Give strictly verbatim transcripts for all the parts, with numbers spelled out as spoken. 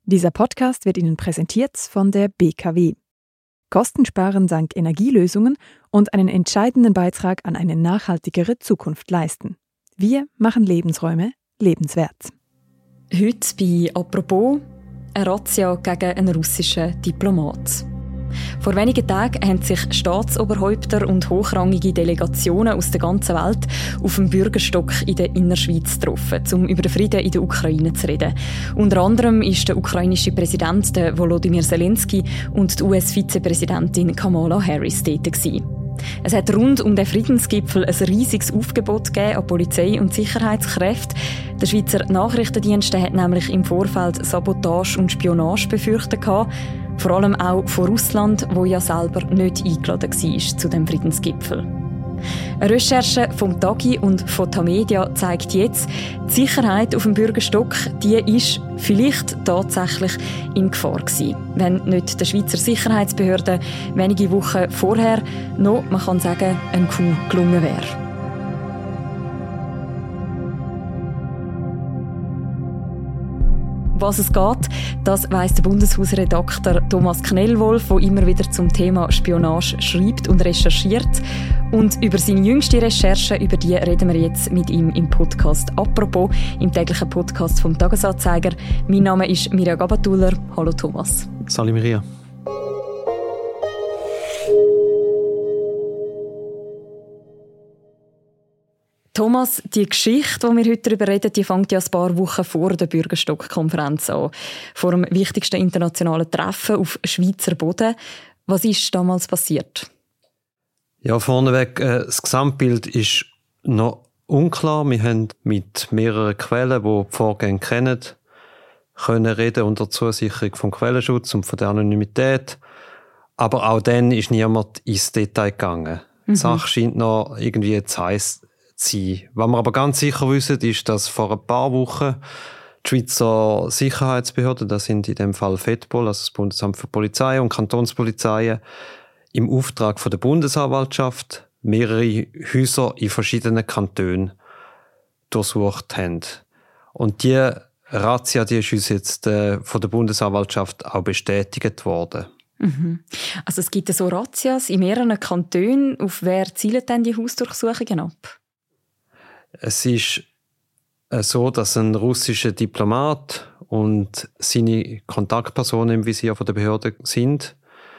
Dieser Podcast wird Ihnen präsentiert von der B K W. Kosten sparen dank Energielösungen und einen entscheidenden Beitrag an eine nachhaltigere Zukunft leisten. Wir machen Lebensräume lebenswert. Heute bei «Apropos» eine Razzia gegen einen russischen Diplomat. Vor wenigen Tagen haben sich Staatsoberhäupter und hochrangige Delegationen aus der ganzen Welt auf dem Bürgerstock in der Innerschweiz getroffen, um über den Frieden in der Ukraine zu reden. Unter anderem war der ukrainische Präsident Volodymyr Zelensky und die U S-Vizepräsidentin Kamala Harris dort gewesen. Es hat rund um den Friedensgipfel ein riesiges Aufgebot gegeben an Polizei- und Sicherheitskräften. Der Schweizer Nachrichtendienst hat nämlich im Vorfeld Sabotage und Spionage befürchtet gehabt. Vor allem auch von Russland, wo ja selber nicht eingeladen war zu dem Friedensgipfel. Eine Recherche vom Tagi und von Tamedia zeigt jetzt, die Sicherheit auf dem Bürgerstock, die ist vielleicht tatsächlich in Gefahr gewesen, wenn nicht der Schweizer Sicherheitsbehörden wenige Wochen vorher noch, man kann sagen, ein Coup gelungen wäre. Was es geht, das weiss der Bundeshausredakteur Thomas Knellwolf, der immer wieder zum Thema Spionage schreibt und recherchiert. Und über seine jüngste Recherche, über die reden wir jetzt mit ihm im Podcast «Apropos», im täglichen Podcast vom «Tagesanzeiger». Mein Name ist Mirja Gabatuller. Hallo Thomas. Salut Mirja. Thomas, die Geschichte, die wir heute darüber reden, die fängt ja ein paar Wochen vor der Bürgerstock-Konferenz an. Vor dem wichtigsten internationalen Treffen auf Schweizer Boden. Was ist damals passiert? Ja, vorneweg, äh, das Gesamtbild ist noch unklar. Wir haben mit mehreren Quellen, die die Vorgänge kennen, können reden unter Zusicherung vom Quellenschutz und von der Anonymität. Aber auch dann ist niemand ins Detail gegangen. Mhm. Die Sache scheint noch irgendwie zu heiss sein. Was wir aber ganz sicher wissen, ist, dass vor ein paar Wochen die Schweizer Sicherheitsbehörden, das sind in dem Fall FEDPOL, also das Bundesamt für Polizei und Kantonspolizeien, im Auftrag von der Bundesanwaltschaft mehrere Häuser in verschiedenen Kantonen durchsucht haben. Und die Razzia, die ist uns jetzt äh, von der Bundesanwaltschaft auch bestätigt worden. Mhm. Also es gibt so Razzias in mehreren Kantonen. Auf wer zielen denn die Hausdurchsuchungen ab? Es ist so, dass ein russischer Diplomat und seine Kontaktpersonen im Visier der Behörde sind.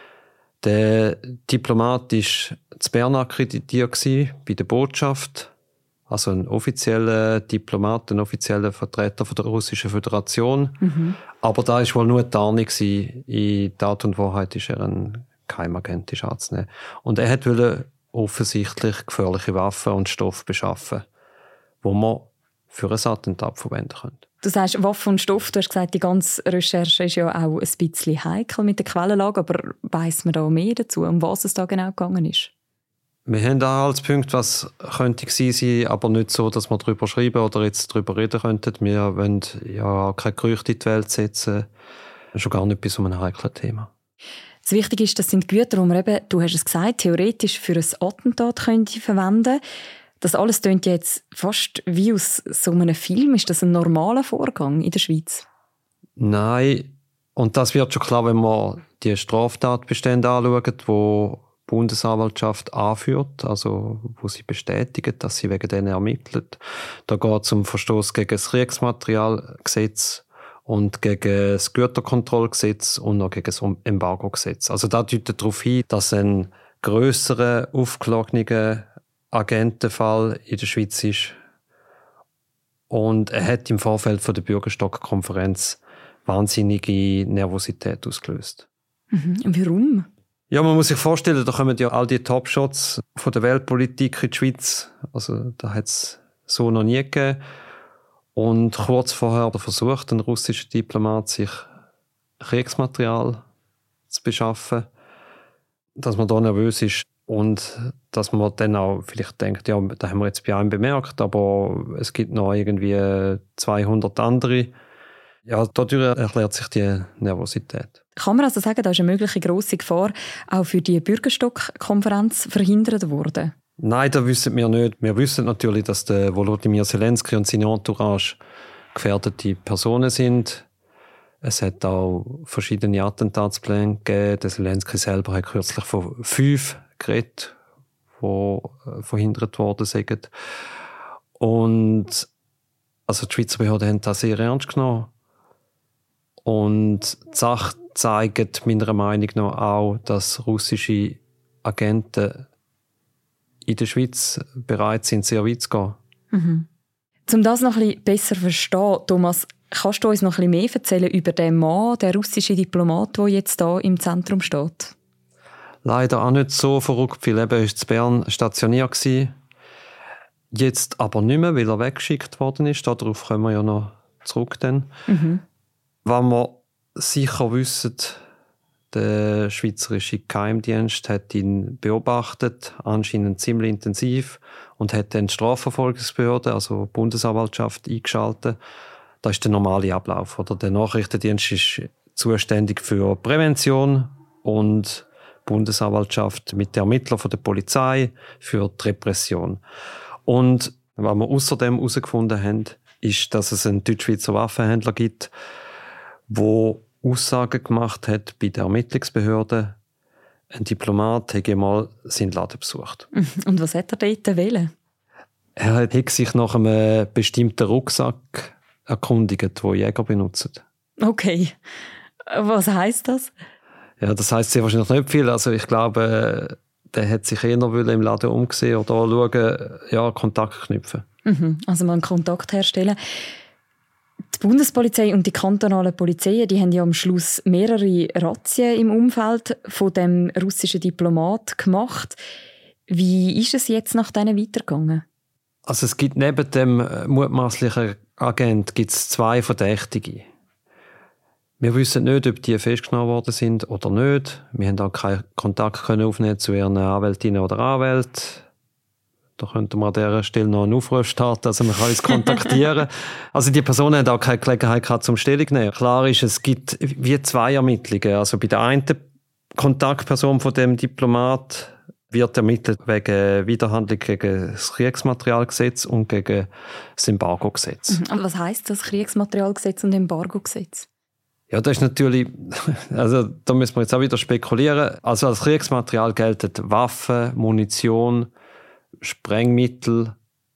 Der Diplomat war zu Bern akkreditiert bei der Botschaft, also ein offizieller Diplomat, ein offizieller Vertreter von der Russischen Föderation. Mhm. Aber da war wohl nur eine Tarnung. In Tat und Wahrheit ist er ein Geheimagent, ist anzunehmen. Und er wollte offensichtlich gefährliche Waffen und Stoff beschaffen, wo man für ein Attentat verwenden könnte. Du sagst Waffen und Stoff, du hast gesagt, die ganze Recherche ist ja auch ein bisschen heikel mit der Quellenlage, aber weiss man da mehr dazu, um was es da genau gegangen ist? Wir haben auch als Punkt, was könnte gewesen sein, aber nicht so, dass wir darüber schreiben oder jetzt darüber reden könnten. Wir wollen ja keine Gerüchte in die Welt setzen, schon gar nicht bei so einem heiklen Thema. Das Wichtige ist, das sind Güter, die man eben, du hast es gesagt, theoretisch für ein Attentat könnte verwenden. Das alles klingt jetzt fast wie aus so einem Film. Ist das ein normaler Vorgang in der Schweiz? Nein. Und das wird schon klar, wenn man die Straftatbestände anschaut, die die Bundesanwaltschaft anführt, also wo sie bestätigen, dass sie wegen denen ermittelt. Da geht es um Verstoß gegen das Kriegsmaterialgesetz und gegen das Güterkontrollgesetz und noch gegen das Embargogesetz. Also das deutet darauf hin, dass ein grösserer, aufgelagener Agentenfall in der Schweiz ist. Und er hat im Vorfeld von der Bürgerstock-Konferenz wahnsinnige Nervosität ausgelöst. Mhm. Warum? Ja, man muss sich vorstellen, da kommen ja all die Topshots von der Weltpolitik in die Schweiz. Also da hat es so noch nie gegeben. Und kurz vorher hat er versucht, ein russischer Diplomat sich Kriegsmaterial zu beschaffen. Dass man da nervös ist und dass man dann auch vielleicht denkt, ja, da haben wir jetzt bei einem bemerkt, aber es gibt noch irgendwie zweihundert andere. Ja, dadurch erklärt sich die Nervosität. Kann man also sagen, da ist eine mögliche grosse Gefahr auch für die Bürgerstock-Konferenz verhindert worden? Nein, das wissen wir nicht. Wir wissen natürlich, dass der Volodymyr Zelensky und seine Entourage gefährdete Personen sind. Es hat auch verschiedene Attentatspläne gegeben. Der Zelensky selber hat kürzlich von fünf geredet, die verhindert worden sind. Und also die Schweizer Behörden haben das sehr ernst genommen. Und die Sache zeigt meiner Meinung nach auch, dass russische Agenten in der Schweiz bereit sind, sehr weit zu gehen. Mhm. Um das noch ein bisschen besser zu verstehen, Thomas, kannst du uns noch ein bisschen mehr erzählen über den Mann, den russischen Diplomat, der jetzt hier im Zentrum steht? Leider auch nicht so verrückt, weil er war in Bern stationiert war. Jetzt aber nicht mehr, weil er weggeschickt worden ist. Darauf kommen wir ja noch zurück. Dann. Mhm. Was wir sicher wissen, der schweizerische Geheimdienst hat ihn beobachtet, anscheinend ziemlich intensiv, und hat dann die Strafverfolgungsbehörde, also die Bundesanwaltschaft, eingeschaltet. Das ist der normale Ablauf. Oder? Der Nachrichtendienst ist zuständig für Prävention und die Bundesanwaltschaft mit den Ermittlern von der Polizei für die Repression. Und was wir außerdem herausgefunden haben, ist, dass es einen Deutschschweizer Waffenhändler gibt, der Aussagen gemacht hat bei der Ermittlungsbehörde. Ein Diplomat hat einmal seinen Laden besucht. Und was hat er dort wollen? Er hat sich nach einem bestimmten Rucksack erkundigt, den Jäger benutzen. Okay. Was heisst das? Ja, das heisst sehr wahrscheinlich nicht viel. Also ich glaube, der hat sich eher im Laden umgesehen oder schauen, ja, Kontakt knüpfen. Mhm, also mal einen Kontakt herstellen. Die Bundespolizei und die kantonalen Polizeien, die haben ja am Schluss mehrere Razzien im Umfeld von dem russischen Diplomat gemacht. Wie ist es jetzt nach denen weitergegangen? Also es gibt neben dem mutmaßlichen Agent gibt's zwei Verdächtige. Wir wissen nicht, ob die festgenommen worden sind oder nicht. Wir haben auch keinen Kontakt können aufnehmen zu ihren Anwältinnen oder Anwälten. Da könnte man an dieser Stelle noch einen Aufruf starten, also man kann uns kontaktieren. Also die Personen haben auch keine Gelegenheit gehabt zum Stellung nehmen. Klar ist, es gibt wie zwei Ermittlungen. Also bei der einen Kontaktperson von dem Diplomat wird ermittelt wegen Widerhandlung gegen das Kriegsmaterialgesetz und gegen das Embargogesetz. Und was heisst das Kriegsmaterialgesetz und Embargogesetz? Ja, das ist natürlich, also da müssen wir jetzt auch wieder spekulieren. Also als Kriegsmaterial gelten Waffen, Munition, Sprengmittel,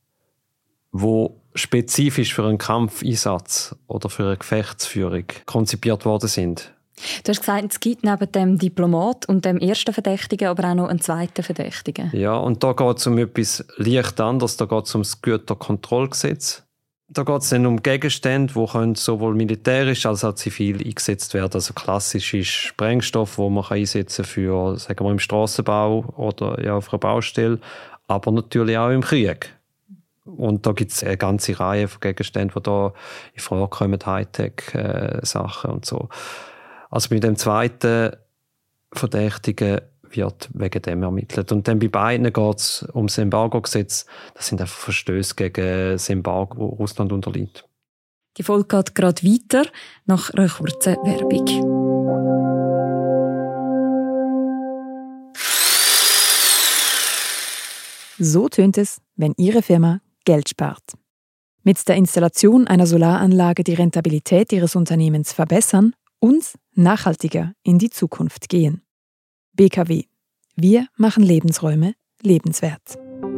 wo spezifisch für einen Kampfeinsatz oder für eine Gefechtsführung konzipiert worden sind. Du hast gesagt, es gibt neben dem Diplomat und dem ersten Verdächtigen aber auch noch einen zweiten Verdächtigen. Ja, und da geht es um etwas leicht anderes. Da geht es um das Güterkontrollgesetz. Da geht es dann um Gegenstände, die sowohl militärisch als auch zivil eingesetzt werden. Also klassisch ist Sprengstoff, den man einsetzen kann für, sagen wir, im Strassenbau oder ja, auf einer Baustelle, aber natürlich auch im Krieg. Und da gibt es eine ganze Reihe von Gegenständen, die da in Frage kommen, Hightech-Sachen und so. Also mit dem zweiten Verdächtigen wird wegen dem ermittelt. Und dann bei beiden geht es um das Embargo-Gesetz. Das sind einfach Verstöße gegen das Embargo, das Russland unterliegt. Die Folge geht gerade weiter, nach einer kurzen Werbung. So tönt es, wenn Ihre Firma Geld spart. Mit der Installation einer Solaranlage die Rentabilität Ihres Unternehmens verbessern und nachhaltiger in die Zukunft gehen. B K W. Wir machen Lebensräume lebenswert.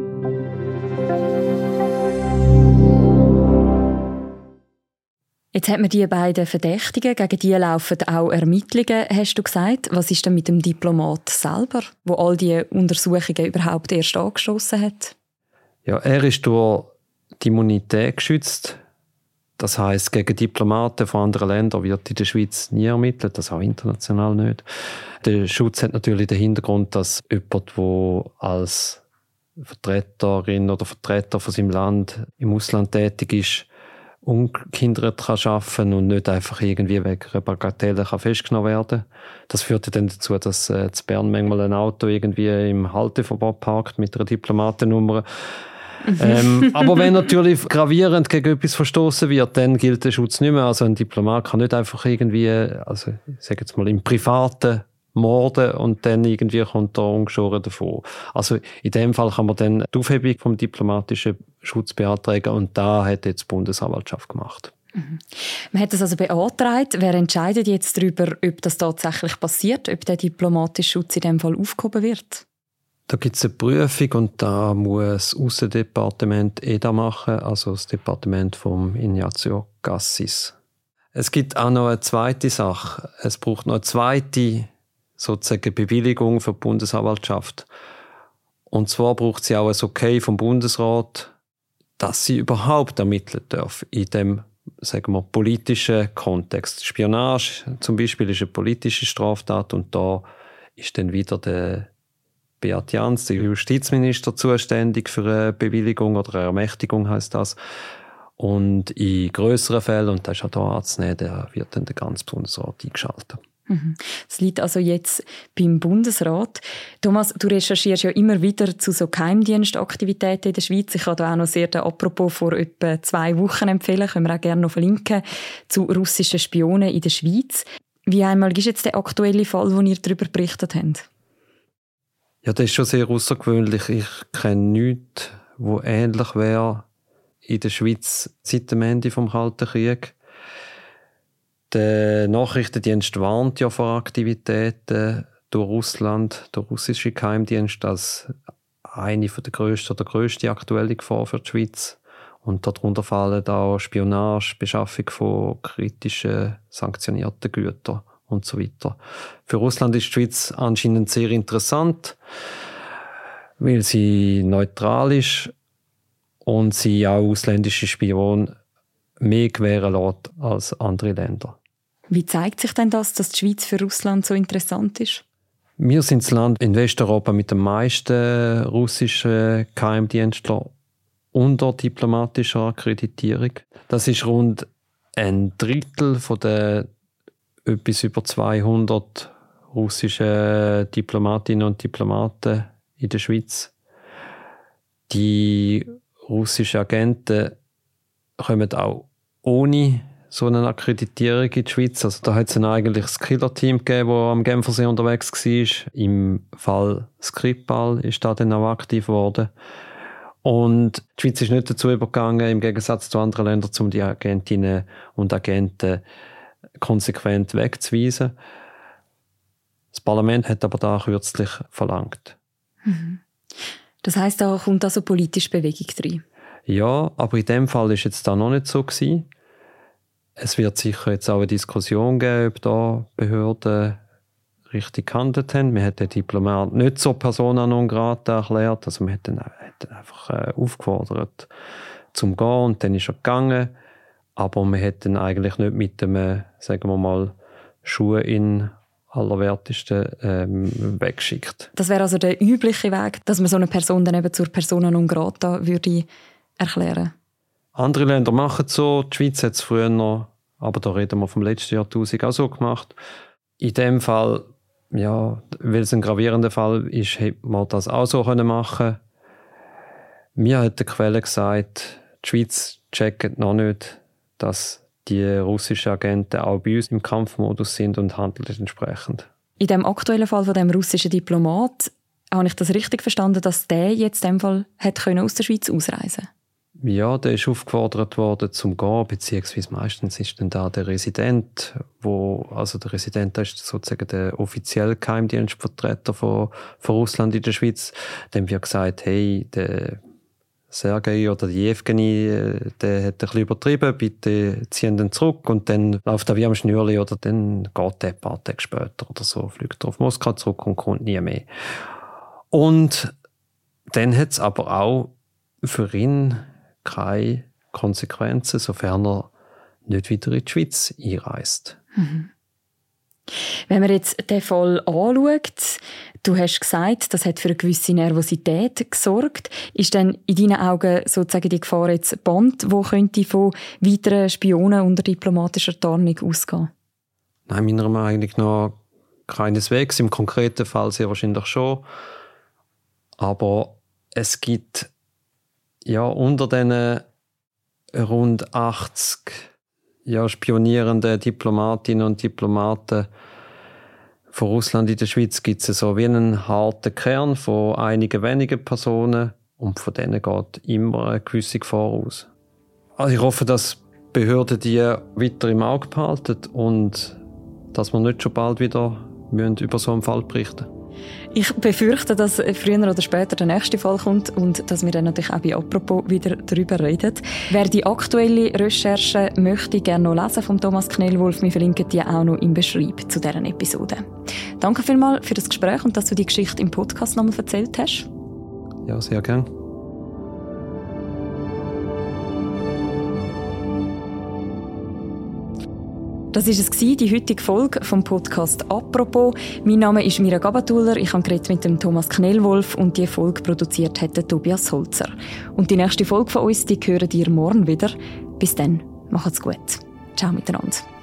Jetzt hat man die beiden Verdächtigen, gegen die laufen auch Ermittlungen, hast du gesagt. Was ist denn mit dem Diplomat selber, der all diese Untersuchungen überhaupt erst angestoßen hat? Ja, er ist durch die Immunität geschützt. Das heisst, gegen Diplomaten von anderen Ländern wird in der Schweiz nie ermittelt, das auch international nicht. Der Schutz hat natürlich den Hintergrund, dass jemand, der als Vertreterin oder Vertreter von seinem Land im Ausland tätig ist, ungehindert kann arbeiten und nicht einfach irgendwie wegen einer Bagatelle kann festgenommen werden. Das führt dann dazu, dass äh, in Bern manchmal ein Auto irgendwie im Halteverbot parkt mit einer Diplomatennummer. ähm, aber wenn natürlich gravierend gegen etwas verstoßen wird, dann gilt der Schutz nicht mehr. Also ein Diplomat kann nicht einfach irgendwie, also ich sage jetzt mal im Privaten morden und dann irgendwie kommt er ungeschoren davon. Also in dem Fall kann man dann die Aufhebung vom diplomatischen Schutz beantragen und da hat jetzt die Bundesanwaltschaft gemacht. Mhm. Man hat das also beantragt. Wer entscheidet jetzt darüber, ob das tatsächlich passiert, ob der diplomatische Schutz in diesem Fall aufgehoben wird? Da gibt es eine Prüfung und da muss das Aussendepartement E D A machen, also das Departement von Ignazio Cassis. Es gibt auch noch eine zweite Sache. Es braucht noch eine zweite sozusagen Bewilligung für die Bundesanwaltschaft. Und zwar braucht sie auch ein Okay vom Bundesrat, dass sie überhaupt ermitteln darf in dem, sagen wir, politischen Kontext. Spionage zum Beispiel ist eine politische Straftat und da ist dann wieder der Beat Jans, der Justizminister, zuständig für eine Bewilligung oder eine Ermächtigung heisst das. Und in grösseren Fällen, und das ist auch hier anzunehmen, der wird dann der ganze Bundesrat eingeschaltet. Das liegt also jetzt beim Bundesrat. Thomas, du recherchierst ja immer wieder zu so Geheimdienstaktivitäten in der Schweiz. Ich kann da auch noch sehr den Apropos vor etwa zwei Wochen empfehlen, können wir auch gerne noch verlinken, zu russischen Spionen in der Schweiz. Wie einmal ist jetzt der aktuelle Fall, den ihr darüber berichtet habt? Ja, das ist schon sehr außergewöhnlich. Ich kenne nichts, wo ähnlich wäre in der Schweiz seit dem Ende des Kalten Krieges. Der Nachrichtendienst warnt ja vor Aktivitäten durch Russland, durch russische Geheimdienste als eine der grössten oder grösste aktuelle Gefahr für die Schweiz. Und darunter fallen auch Spionage, Beschaffung von kritischen, sanktionierten Gütern und so weiter. Für Russland ist die Schweiz anscheinend sehr interessant, weil sie neutral ist und sie auch ausländische Spione mehr gewähren lässt als andere Länder. Wie zeigt sich denn das, dass die Schweiz für Russland so interessant ist? Wir sind das Land in Westeuropa mit den meisten russischen Geheimdienstlern unter diplomatischer Akkreditierung. Das ist rund ein Drittel von den etwas über zweihundert russischen Diplomatinnen und Diplomaten in der Schweiz. Die russischen Agenten kommen auch ohne so eine Akkreditierung in die Schweiz. Also da hat es ein eigentliches Killer-Team gegeben, das am Genfersee unterwegs war. Im Fall Skripal ist da dann auch aktiv geworden. Und die Schweiz ist nicht dazu übergegangen, im Gegensatz zu anderen Ländern, um die Agentinnen und Agenten konsequent wegzuweisen. Das Parlament hat aber da kürzlich verlangt. Mhm. Das heisst, da kommt also politische Bewegung rein? Ja, aber in dem Fall war jetzt da noch nicht so gewesen. Es wird sicher jetzt auch eine Diskussion geben, ob da Behörden richtig gehandelt haben. Man hat den Diplomat nicht zur Persona non grata erklärt. Also man hat ihn, hat ihn einfach äh, aufgefordert zum Gehen und dann ist er gegangen. Aber man hat ihn eigentlich nicht mit dem, sagen wir mal, Schuh in allerwertesten ähm, weggeschickt. Das wäre also der übliche Weg, dass man so eine Person dann eben zur Persona non grata würde erklären? Andere Länder machen es so. Die Schweiz hat es früher noch, aber da reden wir vom letzten Jahrtausend, auch so gemacht. In dem Fall, ja, weil es ein gravierender Fall ist, hätte man das auch so machen können. Mir hat die Quelle gesagt, die Schweiz checkt noch nicht, dass die russischen Agenten auch bei uns im Kampfmodus sind und handeln entsprechend. In dem aktuellen Fall von dem russischen Diplomat, habe ich das richtig verstanden, dass der jetzt in dem Fall hat können aus der Schweiz ausreisen? Ja, der ist aufgefordert worden zum Gehen, beziehungsweise meistens ist dann da der Resident, wo, also der Resident ist sozusagen der offizielle Geheimdienstvertreter von, von Russland in der Schweiz. Dem wird gesagt, hey, der Sergei oder die Evgeny, der hat ein bisschen übertrieben, bitte ziehen den zurück und dann läuft er wie am Schnürli oder dann geht der ein paar Tage später oder so, fliegt er auf Moskau zurück und kommt nie mehr. Und dann hat es aber auch für ihn keine Konsequenzen, sofern er nicht wieder in die Schweiz einreist. Mhm. Wenn man jetzt den Fall anschaut, du hast gesagt, das hat für eine gewisse Nervosität gesorgt. Ist denn in deinen Augen sozusagen die Gefahr jetzt Band, wo könnte von weiteren Spionen unter diplomatischer Tarnung ausgehen? Nein, meiner Meinung nach keineswegs. Im konkreten Fall sehr wahrscheinlich schon. Aber es gibt ja unter diesen rund achtzig ja, spionierenden Diplomatinnen und Diplomaten von Russland in der Schweiz gibt es so wie einen harten Kern von einigen wenigen Personen und von denen geht immer eine gewisse Gefahr aus. Also ich hoffe, dass Behörden die weiter im Auge behalten und dass wir nicht schon bald wieder über so einen Fall berichten müssen. Ich befürchte, dass früher oder später der nächste Fall kommt und dass wir dann natürlich auch bei «Apropos» wieder darüber reden. Wer die aktuelle Recherche möchte, gerne noch lesen von Thomas Knellwolf. Wir verlinken die auch noch im Beschreib zu dieser Episode. Danke vielmals für das Gespräch und dass du die Geschichte im Podcast nochmal erzählt hast. Ja, sehr gerne. Das war es, die heutige Folge vom Podcast «Apropos». Mein Name ist Mira Gabatuller, ich habe mit dem Thomas Knellwolf und die Folge produziert hat der Tobias Holzer. Und die nächste Folge von uns, die hören ihr morgen wieder. Bis dann, macht's gut. Ciao miteinander.